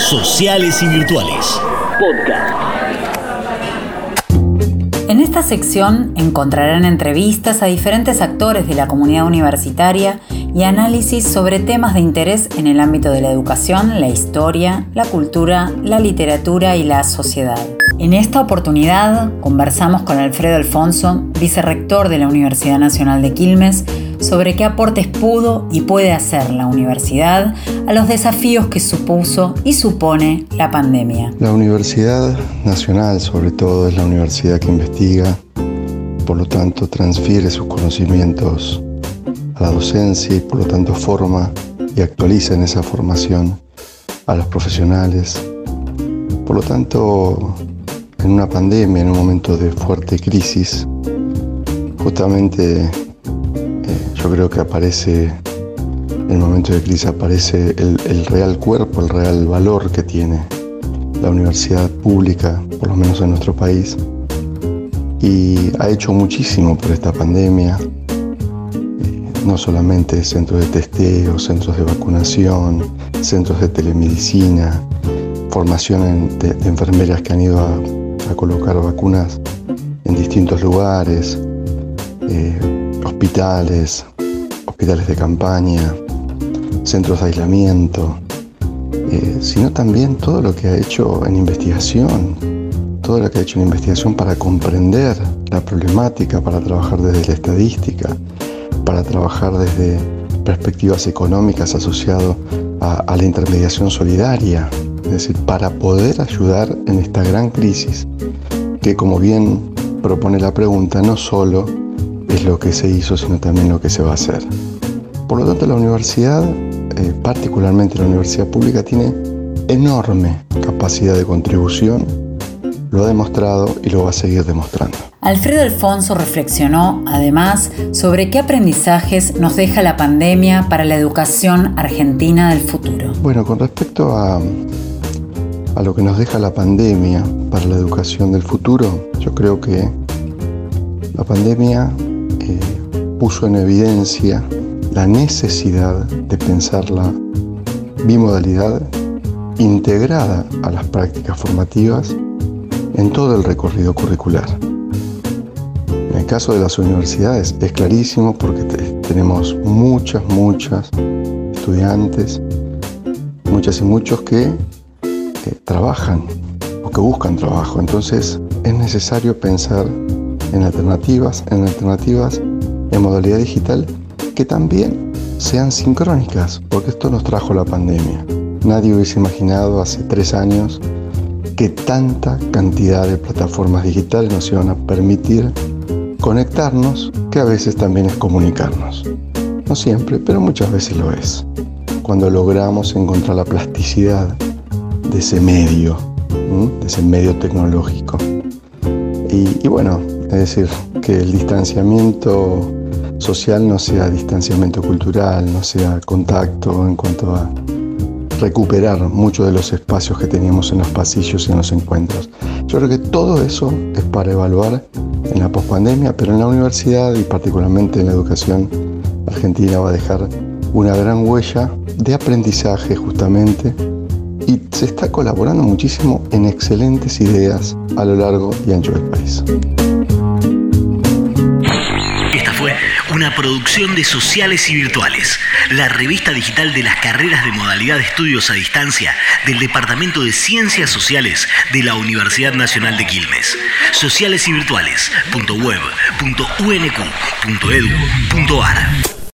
Sociales y Virtuales. Podcast. En esta sección encontrarán entrevistas a diferentes actores de la comunidad universitaria y análisis sobre temas de interés en el ámbito de la educación, la historia, la cultura, la literatura y la sociedad. En esta oportunidad conversamos con Alfredo Alfonso, vicerrector de la Universidad Nacional de Quilmes, sobre qué aportes pudo y puede hacer la universidad a los desafíos que supuso y supone la pandemia. La Universidad Nacional, sobre todo, es la universidad que investiga, por lo tanto transfiere sus conocimientos a la docencia y por lo tanto forma y actualiza en esa formación a los profesionales. Por lo tanto, en una pandemia, en un momento de fuerte crisis, justamente yo creo que en el momento de crisis aparece el real cuerpo, el real valor que tiene la universidad pública, por lo menos en nuestro país, y ha hecho muchísimo por esta pandemia, no solamente centros de testeo, centros de vacunación, centros de telemedicina, formación de enfermeras que han ido a colocar vacunas en distintos lugares, hospitales de campaña, centros de aislamiento, sino también todo lo que ha hecho en investigación, para comprender la problemática, para trabajar desde la estadística, para trabajar desde perspectivas económicas asociadas a la intermediación solidaria, es decir, para poder ayudar en esta gran crisis que, como bien propone la pregunta, no solo es lo que se hizo, sino también lo que se va a hacer. Por lo tanto, la universidad, particularmente la universidad pública, tiene enorme capacidad de contribución, lo ha demostrado y lo va a seguir demostrando. Alfredo Alfonso reflexionó, además, sobre qué aprendizajes nos deja la pandemia para la educación argentina del futuro. Bueno, con respecto a lo que nos deja la pandemia para la educación del futuro, yo creo que la pandemia puso en evidencia la necesidad de pensar la bimodalidad integrada a las prácticas formativas en todo el recorrido curricular. En el caso de las universidades es clarísimo porque tenemos muchas estudiantes, muchas y muchos que trabajan o que buscan trabajo. Entonces es necesario pensar en alternativas en modalidad digital que también sean sincrónicas, porque esto nos trajo la pandemia. Nadie hubiese imaginado hace 3 años que tanta cantidad de plataformas digitales nos iban a permitir conectarnos, que a veces también es comunicarnos. No siempre, pero muchas veces lo es. Cuando logramos encontrar la plasticidad de ese medio tecnológico. Y bueno, es decir, que el distanciamiento social no sea distanciamiento cultural, no sea contacto en cuanto a recuperar muchos de los espacios que teníamos en los pasillos y en los encuentros. Yo creo que todo eso es para evaluar en la pospandemia, pero en la universidad y particularmente en la educación argentina va a dejar una gran huella de aprendizaje justamente, y se está colaborando muchísimo en excelentes ideas a lo largo y ancho del país. Esta fue una producción de Sociales y Virtuales, la revista digital de las carreras de modalidad de estudios a distancia del Departamento de Ciencias Sociales de la Universidad Nacional de Quilmes. socialesyvirtuales.web.unq.edu.ar